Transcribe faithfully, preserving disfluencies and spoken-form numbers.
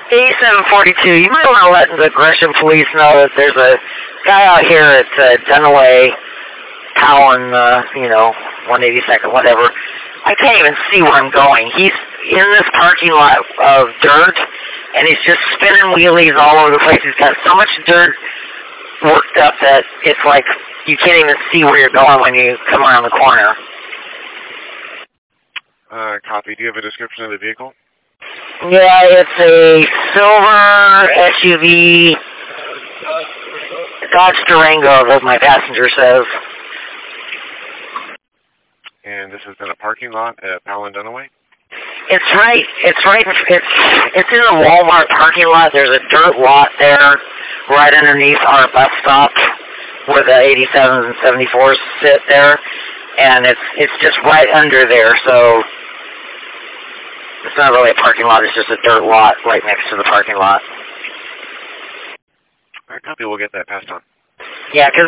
eighty-seven forty-two, you might want to let the Gresham police know that there's a guy out here at uh, Dunaway, Powell and, uh, you know, one eighty-second, whatever. I can't even see where I'm going. He's in this parking lot of dirt, and he's just spinning wheelies all over the place. He's got so much dirt worked up that it's like you can't even see where you're going when you come around the corner. Uh, copy. Do you have a description of the vehicle? Yeah, it's a silver S U V Dodge Durango, as my passenger says. And this is in a parking lot at Powell and Dunaway? It's right. It's right. It's it's in the Walmart parking lot. There's a dirt lot there, right underneath our bus stop, where the eighty-sevens and seventy-fours sit there, and it's it's just right under there. So it's not really a parking lot. It's just a dirt lot right next to the parking lot. All right, copy. We'll get that passed on. Yeah, because